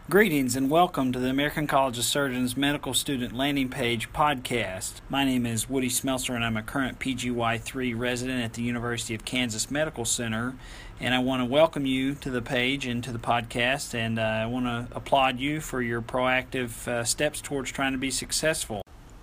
Greetings and welcome to the American College of Surgeons Medical Student Landing Page podcast. My name is Woody Smelser and I'm a current PGY3 resident at the University of Kansas Medical Center. And I want to welcome you to the page and to the podcast, and I want to applaud you for your proactive steps towards trying to be successful.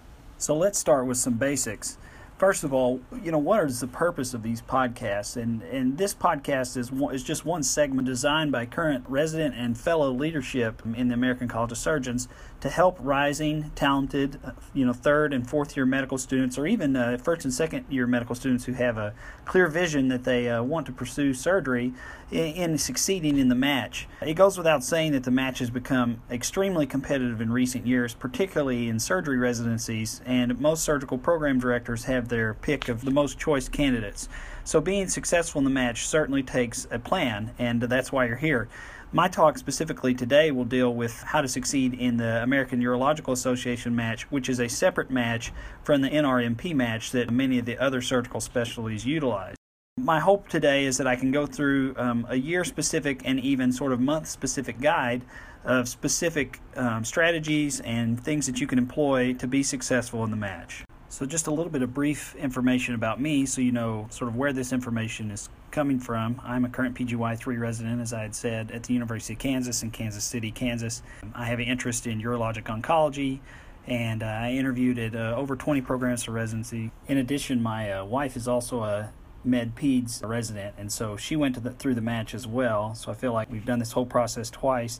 So let's start with some basics. First of all, what is the purpose of these podcasts? And this podcast is just one segment designed by current resident and fellow leadership in the American College of Surgeons to help rising, talented, third and fourth year medical students, or even first and second year medical students who have a clear vision that they want to pursue surgery in succeeding in the match. It goes without saying that the match has become extremely competitive in recent years, particularly in surgery residencies, and most surgical program directors have their pick of the most choice candidates. So being successful in the match certainly takes a plan, and that's why you're here. My talk specifically today will deal with how to succeed in the American Urological Association match, which is a separate match from the NRMP match that many of the other surgical specialties utilize. My hope today is that I can go through a year-specific and even sort of month-specific guide of specific strategies and things that you can employ to be successful in the match. So just a little bit of brief information about me so you know sort of where this information is coming from. I'm a current PGY3 resident, as I had said, at the University of Kansas in Kansas City, Kansas. I have an interest in urologic oncology, and I interviewed at over 20 programs for residency. In addition, my wife is also a Med-Peds resident, and so she went through the match as well. So I feel like we've done this whole process twice.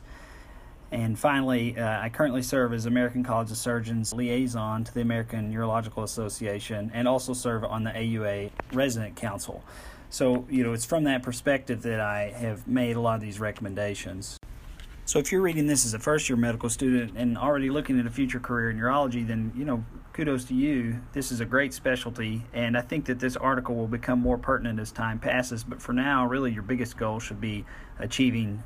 And finally, I currently serve as American College of Surgeons liaison to the American Urological Association and also serve on the AUA Resident Council. So, it's from that perspective that I have made a lot of these recommendations. So if you're reading this as a first-year medical student and already looking at a future career in urology, then, kudos to you. This is a great specialty, and I think that this article will become more pertinent as time passes. But for now, really, your biggest goal should be achieving,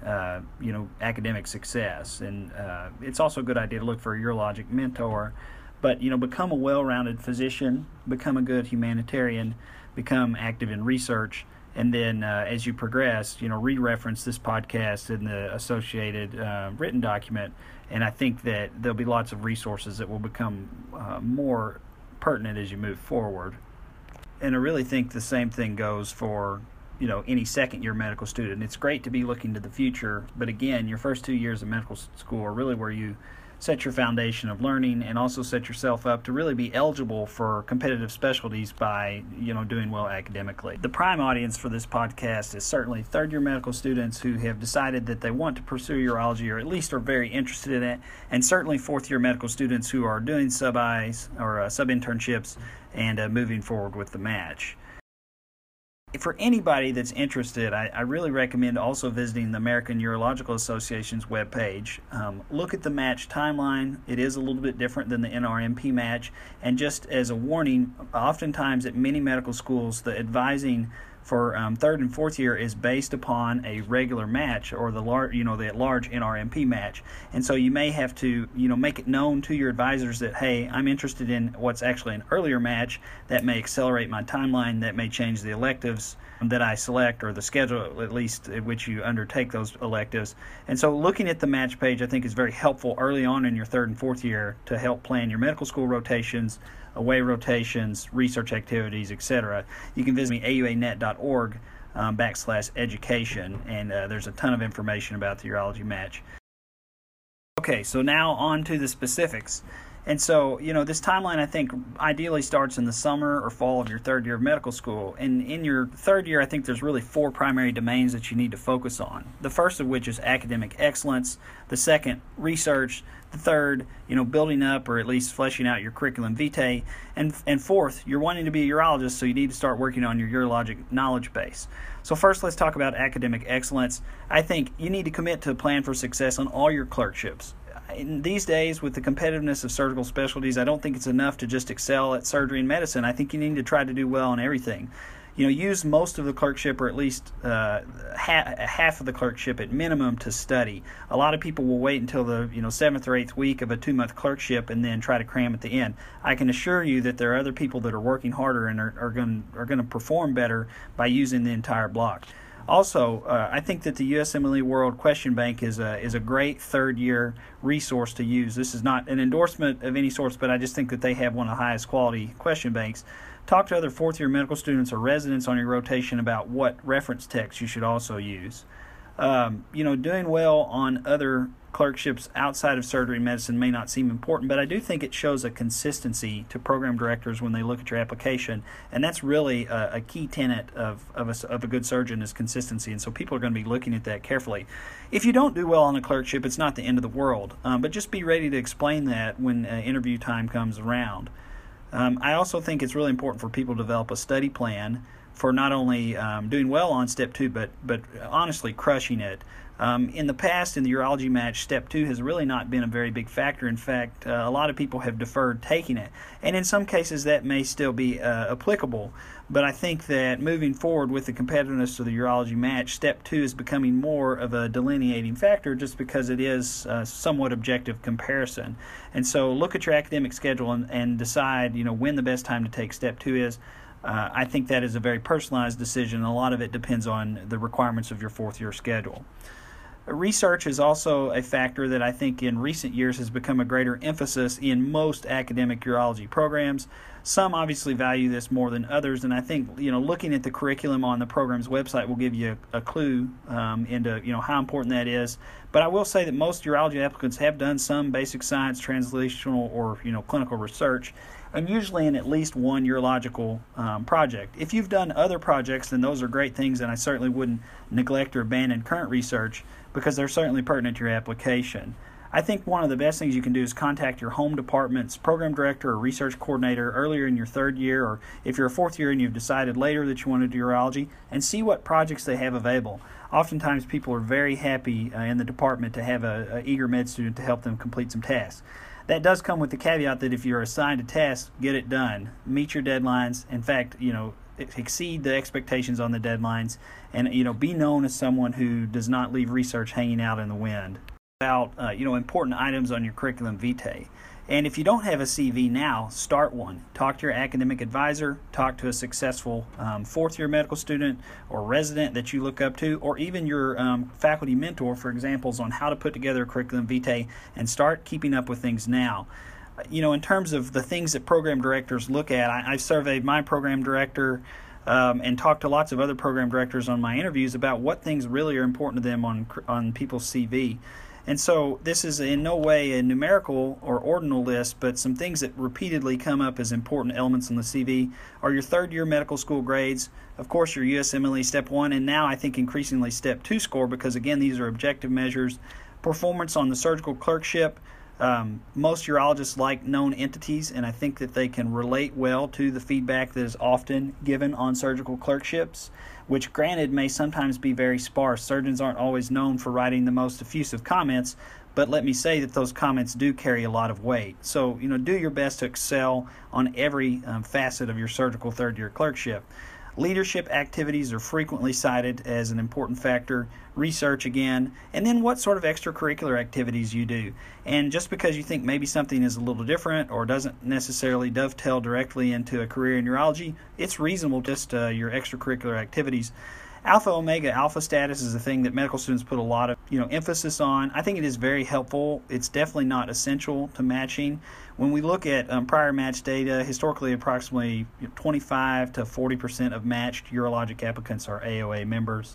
academic success. And it's also a good idea to look for a urologic mentor. But, become a well-rounded physician, become a good humanitarian, become active in research. And then as you progress, re-reference this podcast in the associated written document. And I think that there'll be lots of resources that will become more pertinent as you move forward. And I really think the same thing goes for, any second-year medical student. It's great to be looking to the future, but again, your first 2 years of medical school are really where you set your foundation of learning and also set yourself up to really be eligible for competitive specialties by, doing well academically. The prime audience for this podcast is certainly third-year medical students who have decided that they want to pursue urology or at least are very interested in it, and certainly fourth-year medical students who are doing sub-Is or sub-internships and moving forward with the match. For anybody that's interested, I really recommend also visiting the American Urological Association's webpage. Look at the match timeline. It is a little bit different than the NRMP match. And just as a warning, oftentimes at many medical schools, the advising for third and fourth year is based upon a regular match or the large NRMP match. And so you may have to, make it known to your advisors that, hey, I'm interested in what's actually an earlier match. That may accelerate my timeline. That may change the electives that I select or the schedule, at least, at which you undertake those electives. And so looking at the match page, I think, is very helpful early on in your third and fourth year to help plan your medical school rotations, away rotations, research activities, etc. You can visit me auanet.org /education, and there's a ton of information about the urology match. Okay, so now on to the specifics. And so, this timeline, I think, ideally starts in the summer or fall of your third year of medical school. And in your third year, I think there's really 4 primary domains that you need to focus on. The first of which is academic excellence. The second, research. The third, building up or at least fleshing out your curriculum vitae. And fourth, you're wanting to be a urologist, so you need to start working on your urologic knowledge base. So first, let's talk about academic excellence. I think you need to commit to a plan for success on all your clerkships. In these days, with the competitiveness of surgical specialties, I don't think it's enough to just excel at surgery and medicine. I think you need to try to do well in everything. Use most of the clerkship or at least half of the clerkship at minimum to study. A lot of people will wait until the 7th or 8th week of a 2-month clerkship and then try to cram at the end. I can assure you that there are other people that are working harder and are going to perform better by using the entire block. Also, I think that the USMLE World Question Bank is a great third-year resource to use. This is not an endorsement of any sorts, but I just think that they have one of the highest quality question banks. Talk to other fourth-year medical students or residents on your rotation about what reference texts you should also use. Doing well on other clerkships outside of surgery and medicine may not seem important, but I do think it shows a consistency to program directors when they look at your application, and that's really a key tenet of a good surgeon is consistency, and so people are going to be looking at that carefully. If you don't do well on a clerkship, it's not the end of the world, but just be ready to explain that when interview time comes around. I also think it's really important for people to develop a study plan for not only doing well on Step 2, but honestly crushing it. In the past, in the urology match, Step 2 has really not been a very big factor. In fact, a lot of people have deferred taking it. And in some cases, that may still be applicable. But I think that moving forward with the competitiveness of the urology match, Step 2 is becoming more of a delineating factor just because it is somewhat objective comparison. And so look at your academic schedule and decide, when the best time to take Step 2 is. I think that is a very personalized decision. A lot of it depends on the requirements of your fourth-year schedule. Research is also a factor that I think in recent years has become a greater emphasis in most academic urology programs. Some obviously value this more than others, and I think looking at the curriculum on the program's website will give you a clue into how important that is. But I will say that most urology applicants have done some basic science, translational, or clinical research, and usually in at least one urological project. If you've done other projects, then those are great things, and I certainly wouldn't neglect or abandon current research because they're certainly pertinent to your application. I think one of the best things you can do is contact your home department's program director or research coordinator earlier in your third year, or if you're a fourth year and you've decided later that you want to do urology, and see what projects they have available. Oftentimes people are very happy in the department to have an eager med student to help them complete some tasks. That does come with the caveat that if you're assigned a task, get it done. Meet your deadlines. In fact, exceed the expectations on the deadlines, and be known as someone who does not leave research hanging out in the wind. About important items on your curriculum vitae. And if you don't have a CV now, start one. Talk to your academic advisor, talk to a successful fourth-year medical student or resident that you look up to, or even your faculty mentor for examples on how to put together a curriculum vitae, and start keeping up with things now. In terms of the things that program directors look at, I surveyed my program director and talked to lots of other program directors on my interviews about what things really are important to them on people's CV. And so this is in no way a numerical or ordinal list, but some things that repeatedly come up as important elements in the CV are your third-year medical school grades, of course your USMLE Step 1, and now I think increasingly Step 2 score, because again these are objective measures, performance on the surgical clerkship. Most urologists like known entities, and I think that they can relate well to the feedback that is often given on surgical clerkships, which granted may sometimes be very sparse. Surgeons aren't always known for writing the most effusive comments, but let me say that those comments do carry a lot of weight. So, do your best to excel on every facet of your surgical third-year clerkship. Leadership activities are frequently cited as an important factor. Research again, and then what sort of extracurricular activities you do. And just because you think maybe something is a little different or doesn't necessarily dovetail directly into a career in urology, it's reasonable just your extracurricular activities. Alpha Omega Alpha status is a thing that medical students put a lot of emphasis on. I think it is very helpful. It's definitely not essential to matching. When we look at prior match data, historically approximately 25 to 40% of matched urologic applicants are AOA members.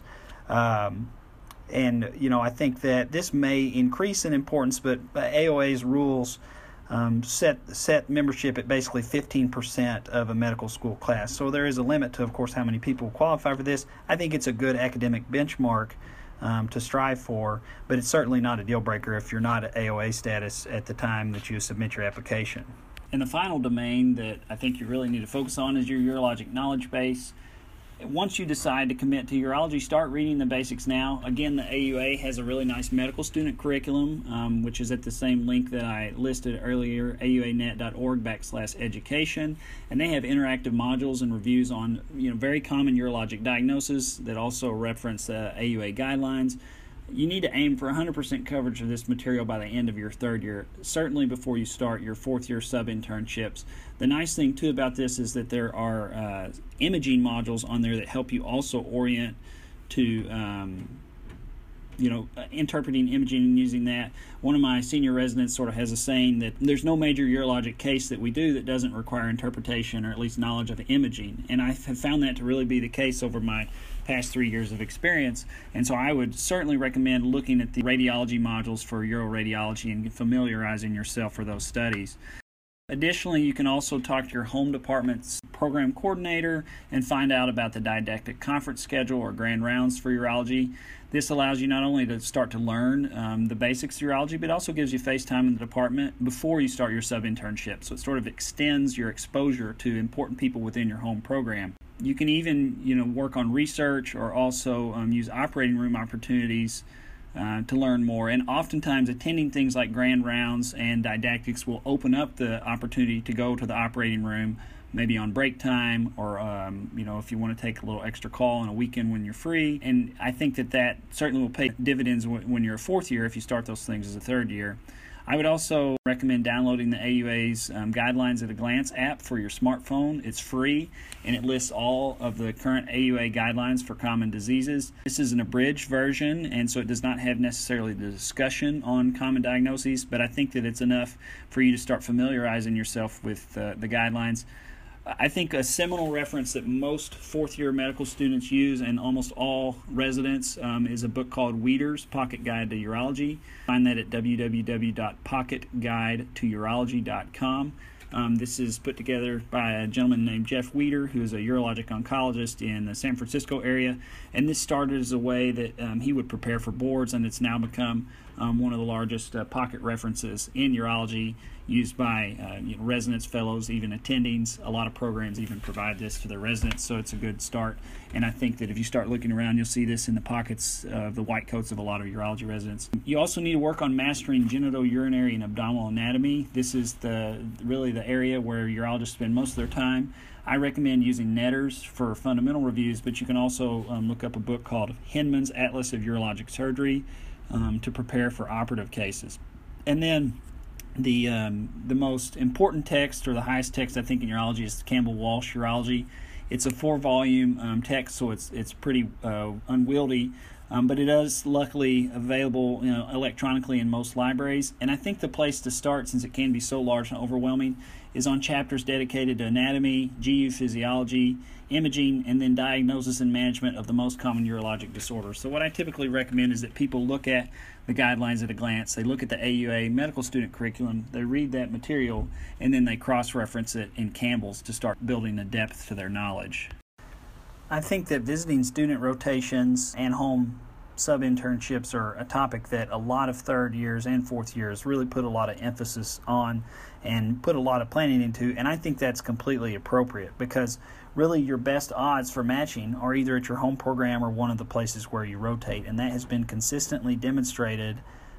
And I think that this may increase in importance, but AOA's rules set membership at basically 15% of a medical school class. So there is a limit to, of course, how many people qualify for this. I think it's a good academic benchmark to strive for, but it's certainly not a deal breaker if you're not at AOA status at the time that you submit your application. And the final domain that I think you really need to focus on is your urologic knowledge base. Once you decide to commit to urology, start reading the basics now. Again, the AUA has a really nice medical student curriculum, which is at the same link that I listed earlier, auanet.org/education. And they have interactive modules and reviews on very common urologic diagnoses that also reference AUA guidelines. You need to aim for 100% coverage of this material by the end of your third year, certainly before you start your fourth-year sub-internships. The nice thing, too, about this is that there are imaging modules on there that help you also orient to interpreting imaging and using that. One of my senior residents sort of has a saying that there's no major urologic case that we do that doesn't require interpretation or at least knowledge of imaging. And I have found that to really be the case over my past 3 years of experience. And so I would certainly recommend looking at the radiology modules for uroradiology and familiarizing yourself for those studies. Additionally, you can also talk to your home department's program coordinator and find out about the didactic conference schedule or grand rounds for urology. This allows you not only to start to learn the basics of urology, but also gives you face time in the department before you start your sub-internship. So it sort of extends your exposure to important people within your home program. You can even work on research or also use operating room opportunities to learn more. And oftentimes attending things like grand rounds and didactics will open up the opportunity to go to the operating room maybe on break time or if you want to take a little extra call on a weekend when you're free. And I think that certainly will pay dividends when you're a fourth year if you start those things as a third year. I would also recommend downloading the AUA's Guidelines at a Glance app for your smartphone. It's free, and it lists all of the current AUA guidelines for common diseases. This is an abridged version, and so it does not have necessarily the discussion on common diagnoses, but I think that it's enough for you to start familiarizing yourself with the guidelines. I think a seminal reference that most fourth-year medical students use and almost all residents is a book called Weider's Pocket Guide to Urology. Find that at www.pocketguidetourology.com. This is put together by a gentleman named Jeff Weider, who is a urologic oncologist in the San Francisco area. And this started as a way that he would prepare for boards, and it's now become one of the largest pocket references in urology, used by residents, fellows, even attendings. A lot of programs even provide this to their residents, so it's a good start. And I think that if you start looking around, you'll see this in the pockets of the white coats of a lot of urology residents. You also need to work on mastering genitourinary and abdominal anatomy. This is really the area where urologists spend most of their time. I recommend using Netters for fundamental reviews, but you can also look up a book called Hinman's Atlas of Urologic Surgery to prepare for operative cases. And then the most important text, or the highest text I think in urology, is Campbell Walsh Urology. It's a 4-volume text, so it's pretty unwieldy, but it is luckily available electronically in most libraries. And I think the place to start, since it can be so large and overwhelming, is on chapters dedicated to anatomy, GU physiology, imaging, and then diagnosis and management of the most common urologic disorders. So what I typically recommend is that people look at the guidelines at a glance. They look at the AUA medical student curriculum, they read that material, and then they cross-reference it in Campbell's to start building a depth to their knowledge. I think that visiting student rotations and home sub-internships are a topic that a lot of third years and fourth years really put a lot of emphasis on and put a lot of planning into, and I think that's completely appropriate, because really your best odds for matching are either at your home program or one of the places where you rotate, and that has been consistently demonstrated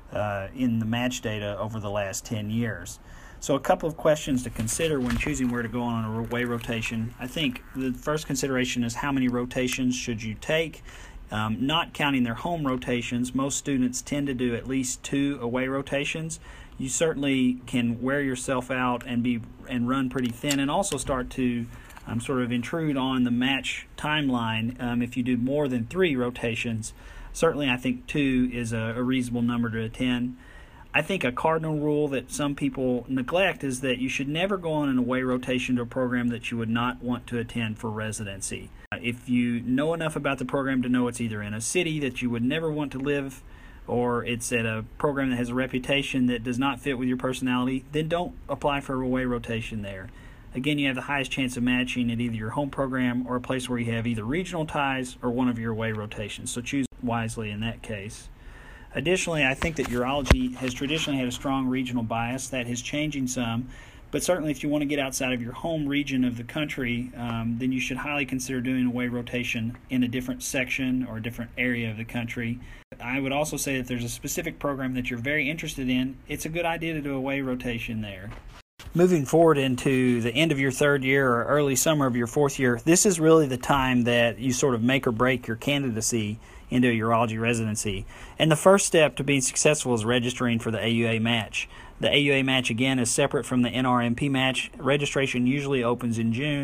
in the match data over the last 10 years. So a couple of questions to consider when choosing where to go on a away rotation. I think the first consideration is how many rotations should you take. Not counting their home rotations, most students tend to do at least 2 away rotations. You certainly can wear yourself out and run pretty thin, and also start to sort of intrude on the match timeline if you do more than 3 rotations. Certainly I think 2 is a reasonable number to attend. I think a cardinal rule that some people neglect is that you should never go on an away rotation to a program that you would not want to attend for residency. If you know enough about the program to know it's either in a city that you would never want to live, or it's at a program that has a reputation that does not fit with your personality, then don't apply for a away rotation there. Again, you have the highest chance of matching at either your home program or a place where you have either regional ties or one of your away rotations, so choose wisely in that case. Additionally, I think that urology has traditionally had a strong regional bias. That is changing some, but certainly if you want to get outside of your home region of the country, then you should highly consider doing a away rotation in a different section or a different area of the country. I would also say that if there's a specific program that you're very interested in, it's a good idea to do a away rotation there. Moving forward into the end of your third year or early summer of your fourth year, this is really the time that you sort of make or break your candidacy into a urology residency. And the first step to being successful is registering for the AUA match. The AUA match, again, is separate from the NRMP match. Registration usually opens in June.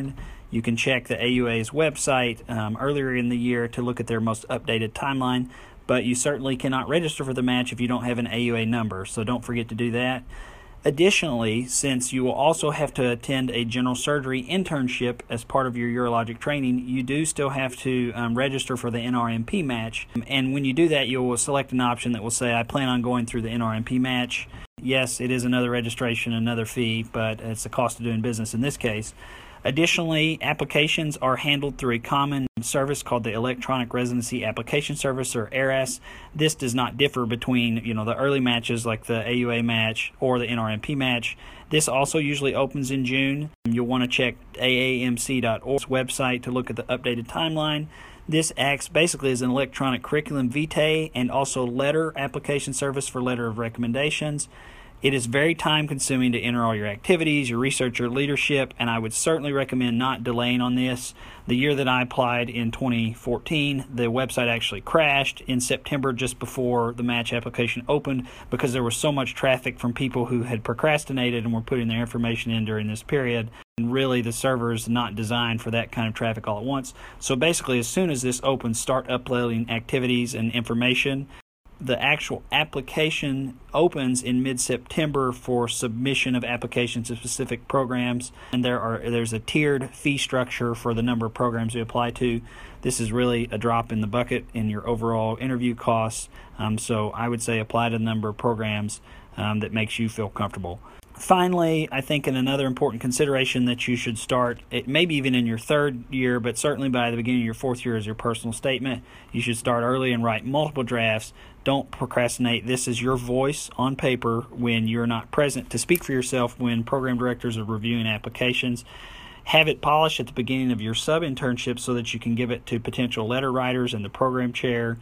You can check the AUA's website earlier in the year to look at their most updated timeline, but you certainly cannot register for the match if you don't have an AUA number, so don't forget to do that. Additionally, since you will also have to attend a general surgery internship as part of your urologic training, you do still have to register for the NRMP match. And when you do that, you will select an option that will say, I plan on going through the NRMP match. Yes, it is another registration, another fee, but it's the cost of doing business in this case. Additionally, applications are handled through a common service called the Electronic Residency Application Service, or ERAS. This does not differ between the early matches like the AUA match or the NRMP match. This also usually opens in June. You'll want to check aamc.org's website to look at the updated timeline. This acts basically as an electronic curriculum vitae and also letter application service for letter of recommendations. It is very time consuming to enter all your activities, your research, your leadership, and I would certainly recommend not delaying on this. The year that I applied in 2014, the website actually crashed in September just before the match application opened because there was so much traffic from people who had procrastinated and were putting their information in during this period. And really, the server is not designed for that kind of traffic all at once. So basically, as soon as this opens, start uploading activities and information. The actual application opens in mid-September for submission of applications to specific programs, and there's a tiered fee structure for the number of programs you apply to. This is really a drop in the bucket in your overall interview costs, so I would say apply to the number of programs that makes you feel comfortable. Finally, I think another important consideration that you should start, maybe even in your third year, but certainly by the beginning of your fourth year, is your personal statement. You should start early and write multiple drafts. Don't procrastinate. This is your voice on paper when you're not present to speak for yourself when program directors are reviewing applications. Have it polished at the beginning of your sub-internship so that you can give it to potential letter writers and the program chair.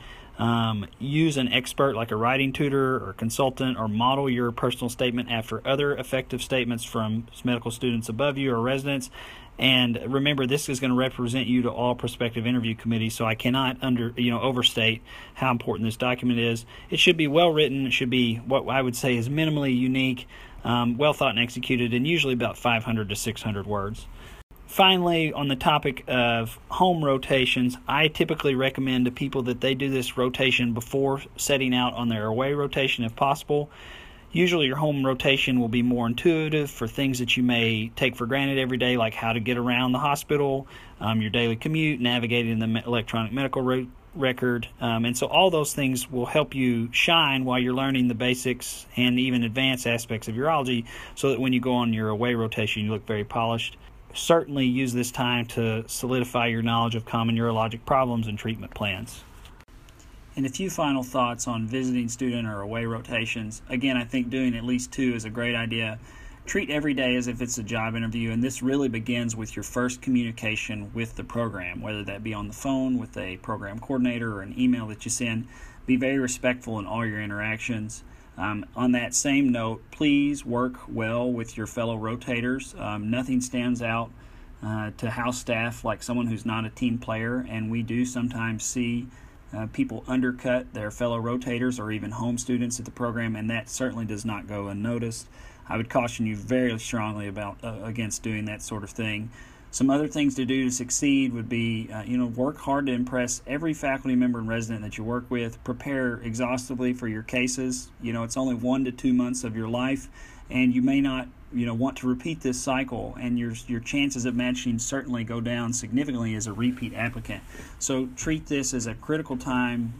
Use an expert like a writing tutor or consultant, or model your personal statement after other effective statements from medical students above you or residents. And remember, this is going to represent you to all prospective interview committees, so I cannot overstate how important this document is. It should be well written. It should be what I would say is minimally unique, well thought and executed, and usually about 500 to 600 words. Finally, on the topic of home rotations, I typically recommend to people that they do this rotation before setting out on their away rotation if possible. Usually your home rotation will be more intuitive for things that you may take for granted every day, like how to get around the hospital, your daily commute, navigating the electronic medical record. And so all those things will help you shine while you're learning the basics and even advanced aspects of urology, so that when you go on your away rotation, you look very polished. Certainly use this time to solidify your knowledge of common urologic problems and treatment plans. And a few final thoughts on visiting student or away rotations. Again, I think doing at least 2 is a great idea. Treat every day as if it's a job interview, and this really begins with your first communication with the program, whether that be on the phone with a program coordinator or an email that you send. Be very respectful in all your interactions. On that same note, please work well with your fellow rotators. Nothing stands out to house staff like someone who's not a team player, and we do sometimes see people undercut their fellow rotators or even home students at the program, and that certainly does not go unnoticed. I would caution you very strongly against doing that sort of thing. Some other things to do to succeed would be, work hard to impress every faculty member and resident that you work with. Prepare exhaustively for your cases. It's only 1 to 2 months of your life, and you may not, want to repeat this cycle, and your chances of matching certainly go down significantly as a repeat applicant. So treat this as a critical time,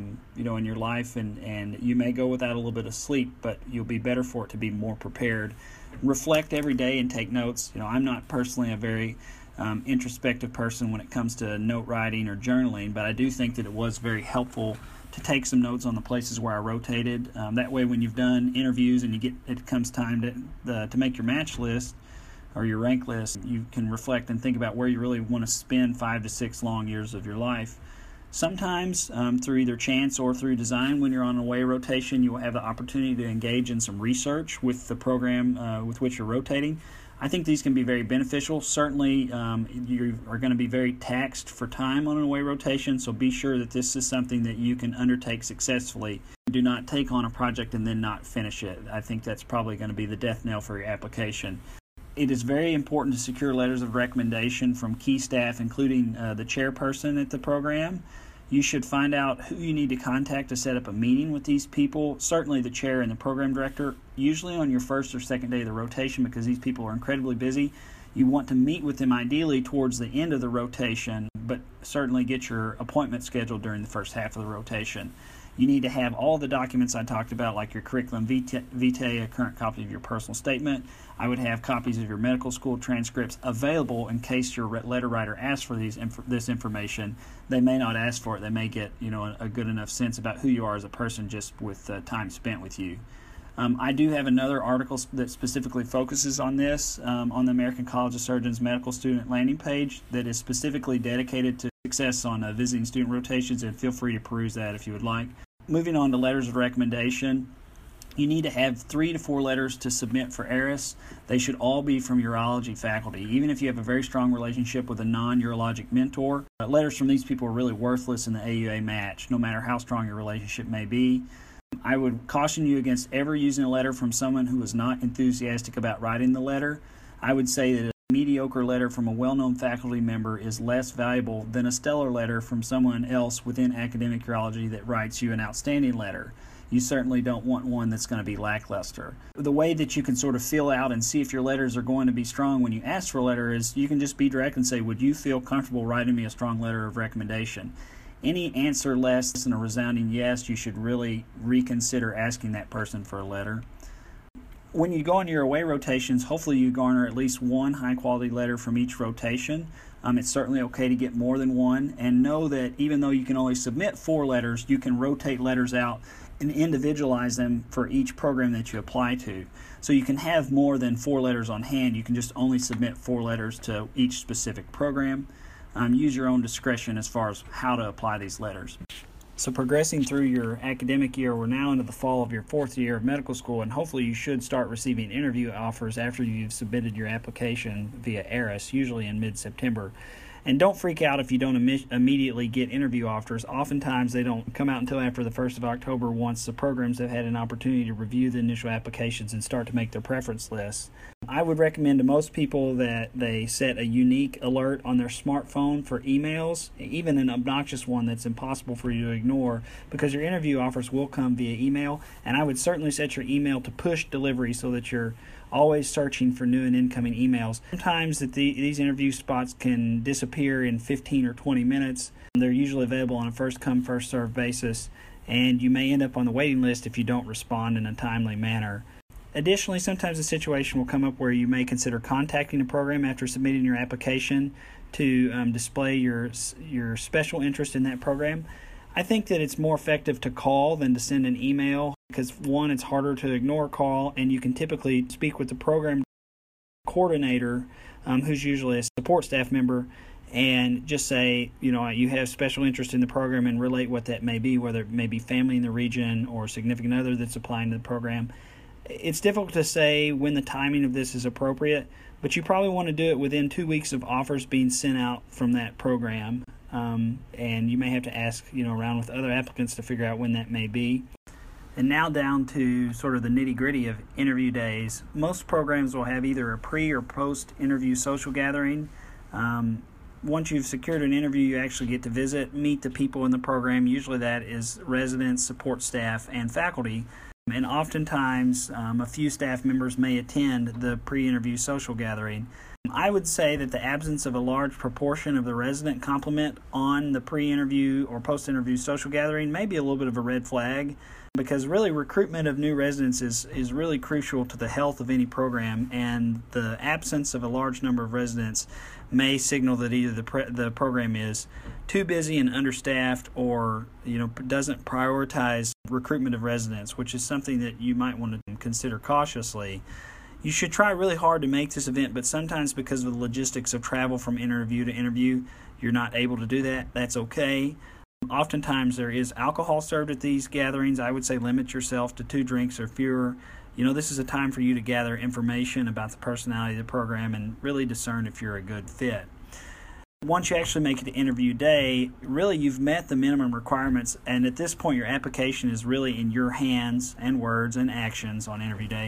in your life, and you may go without a little bit of sleep, but you'll be better for it to be more prepared. Reflect every day and take notes. I'm not personally a very introspective person when it comes to note writing or journaling, but I do think that it was very helpful to take some notes on the places where I rotated. That way, when you've done interviews and it comes time to make your match list or your rank list, you can reflect and think about where you really want to spend 5 to 6 long years of your life. Sometimes, through either chance or through design, when you're on a away rotation, you will have the opportunity to engage in some research with the program with which you're rotating. I think these can be very beneficial. Certainly, you are going to be very taxed for time on an away rotation, so be sure that this is something that you can undertake successfully. Do not take on a project and then not finish it. I think that's probably going to be the death knell for your application. It is very important to secure letters of recommendation from key staff, including the chairperson at the program. You should find out who you need to contact to set up a meeting with these people. Certainly the chair and the program director, usually on your first or second day of the rotation, because these people are incredibly busy. You want to meet with them ideally towards the end of the rotation, but certainly get your appointment scheduled during the first half of the rotation. You need to have all the documents I talked about, like your curriculum vitae, a current copy of your personal statement. I would have copies of your medical school transcripts available in case your letter writer asks for this information. They may not ask for it. They may get a good enough sense about who you are as a person just with time spent with you. I do have another article that specifically focuses on this on the American College of Surgeons Medical Student landing page that is specifically dedicated to success on visiting student rotations, and feel free to peruse that if you would like. Moving on to letters of recommendation, you need to have 3 to 4 letters to submit for ARIS. They should all be from urology faculty. Even if you have a very strong relationship with a non-urologic mentor, letters from these people are really worthless in the AUA match, no matter how strong your relationship may be. I would caution you against ever using a letter from someone who is not enthusiastic about writing the letter. I would say that a mediocre letter from a well-known faculty member is less valuable than a stellar letter from someone else within academic urology that writes you an outstanding letter. You certainly don't want one that's going to be lackluster. The way that you can sort of feel out and see if your letters are going to be strong when you ask for a letter is you can just be direct and say, would you feel comfortable writing me a strong letter of recommendation? Any answer less than a resounding yes, you should really reconsider asking that person for a letter. When you go on your away rotations, hopefully you garner at least one high-quality letter from each rotation. It's certainly okay to get more than one, and know that even though you can only submit 4 letters, you can rotate letters out and individualize them for each program that you apply to. So you can have more than 4 letters on hand. You can just only submit 4 letters to each specific program. Use your own discretion as far as how to apply these letters. So progressing through your academic year, we're now into the fall of your 4th year of medical school, and hopefully you should start receiving interview offers after you've submitted your application via ARIS, usually in mid-September. And don't freak out if you don't immediately get interview offers. Oftentimes they don't come out until after the 1st of October once the programs have had an opportunity to review the initial applications and start to make their preference lists. I would recommend to most people that they set a unique alert on their smartphone for emails, even an obnoxious one that's impossible for you to ignore, because your interview offers will come via email, and I would certainly set your email to push delivery so that you're always searching for new and incoming emails. Sometimes these interview spots can disappear in 15 or 20 minutes. They're usually available on a first-come, first-served basis, and you may end up on the waiting list if you don't respond in a timely manner. Additionally, sometimes a situation will come up where you may consider contacting a program after submitting your application to display your special interest in that program. I think that it's more effective to call than to send an email because, one, it's harder to ignore a call, and you can typically speak with the program coordinator, who's usually a support staff member, and just say, you have special interest in the program and relate what that may be, whether it may be family in the region or a significant other that's applying to the program. It's difficult to say when the timing of this is appropriate, but you probably want to do it within 2 weeks of offers being sent out from that program. And you may have to ask, around with other applicants to figure out when that may be. And now down to sort of the nitty-gritty of interview days. Most programs will have either a pre- or post-interview social gathering. Once you've secured an interview, you actually get to meet the people in the program. Usually that is residents, support staff, and faculty. And oftentimes, a few staff members may attend the pre-interview social gathering. I would say that the absence of a large proportion of the resident complement on the pre-interview or post-interview social gathering may be a little bit of a red flag, because really recruitment of new residents is really crucial to the health of any program, and the absence of a large number of residents may signal that either the program is too busy and understaffed, or doesn't prioritize recruitment of residents, which is something that you might want to consider cautiously. You should try really hard to make this event, but sometimes because of the logistics of travel from interview to interview, you're not able to do that. That's okay. Oftentimes there is alcohol served at these gatherings. I would say limit yourself to 2 drinks or fewer. This is a time for you to gather information about the personality of the program and really discern if you're a good fit. Once you actually make it to interview day, really you've met the minimum requirements, and at this point your application is really in your hands and words and actions on interview day.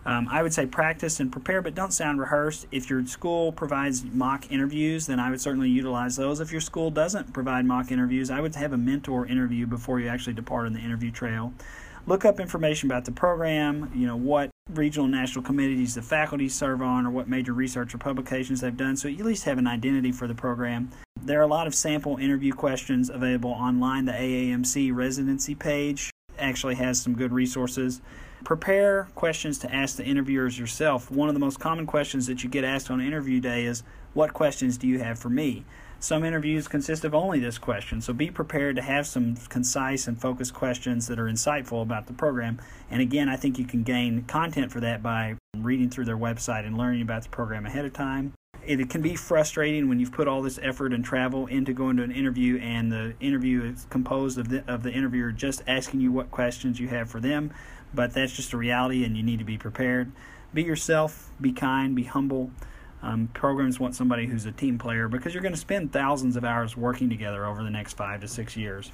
I would say practice and prepare, but don't sound rehearsed. If your school provides mock interviews, then I would certainly utilize those. If your school doesn't provide mock interviews, I would have a mentor interview before you actually depart on the interview trail. Look up information about the program, what regional and national committees the faculty serve on, or what major research or publications they've done, so you at least have an identity for the program. There are a lot of sample interview questions available online. The AAMC residency page actually has some good resources. Prepare questions to ask the interviewers yourself. One of the most common questions that you get asked on interview day is, what questions do you have for me? Some interviews consist of only this question, so be prepared to have some concise and focused questions that are insightful about the program. And again, I think you can gain content for that by reading through their website and learning about the program ahead of time. It can be frustrating when you've put all this effort and travel into going to an interview and the interview is composed of the interviewer just asking you what questions you have for them, but that's just a reality and you need to be prepared. Be yourself, be kind, be humble. Programs want somebody who's a team player because you're going to spend thousands of hours working together over the next 5 to 6 years.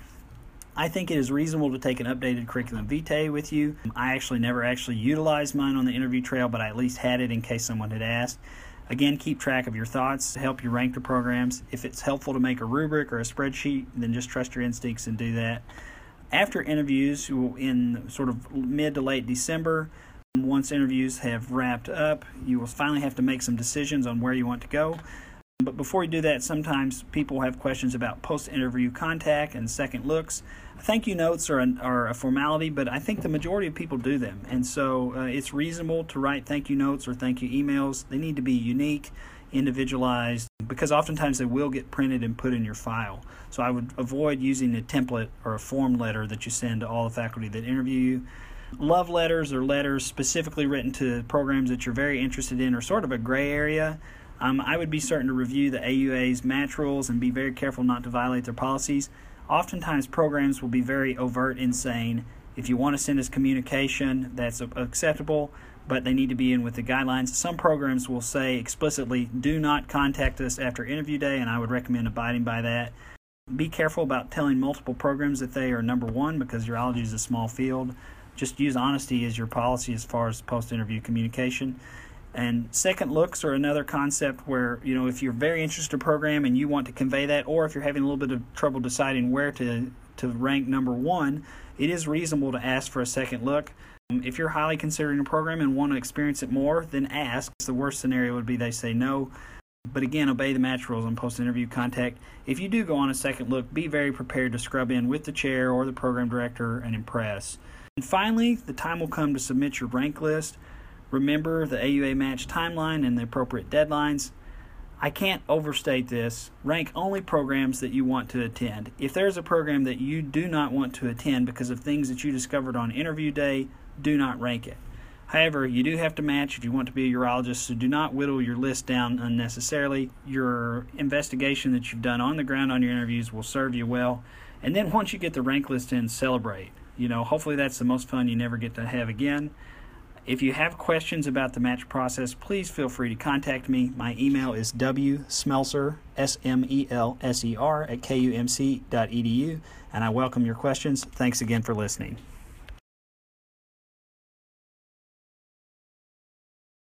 I think it is reasonable to take an updated curriculum vitae with you. I actually never utilized mine on the interview trail, but I at least had it in case someone had asked. Again, keep track of your thoughts to help you rank the programs. If it's helpful to make a rubric or a spreadsheet, then just trust your instincts and do that. After interviews, in sort of mid to late December, once interviews have wrapped up, you will finally have to make some decisions on where you want to go. But before you do that, sometimes people have questions about post-interview contact and second looks. Thank you notes are a formality, but I think the majority of people do them. And so it's reasonable to write thank you notes or thank you emails. They need to be unique, individualized, because oftentimes they will get printed and put in your file. So I would avoid using a template or a form letter that you send to all the faculty that interview you. Love letters or letters specifically written to programs that you're very interested in are sort of a gray area. I would be certain to review the AUA's match rules and be very careful not to violate their policies. Oftentimes programs will be very overt in saying, if you want to send us communication, that's acceptable, but they need to be in with the guidelines. Some programs will say explicitly, do not contact us after interview day, and I would recommend abiding by that. Be careful about telling multiple programs that they are number one because urology is a small field. Just use honesty as your policy as far as post-interview communication. And second looks are another concept where, if you're very interested in a program and you want to convey that, or if you're having a little bit of trouble deciding where to rank number one, it is reasonable to ask for a second look. If you're highly considering a program and want to experience it more, then ask. The worst scenario would be they say no. But again, obey the match rules on post-interview contact. If you do go on a second look, be very prepared to scrub in with the chair or the program director and impress. And finally, the time will come to submit your rank list. Remember the AUA match timeline and the appropriate deadlines. I can't overstate this. Rank only programs that you want to attend. If there's a program that you do not want to attend because of things that you discovered on interview day, do not rank it. However, you do have to match if you want to be a urologist, so do not whittle your list down unnecessarily. Your investigation that you've done on the ground on your interviews will serve you well. And then once you get the rank list in, celebrate. Hopefully that's the most fun you never get to have again. If you have questions about the match process, please feel free to contact me. My email is wsmelser, SMELSER, @kumc.edu, and I welcome your questions. Thanks again for listening.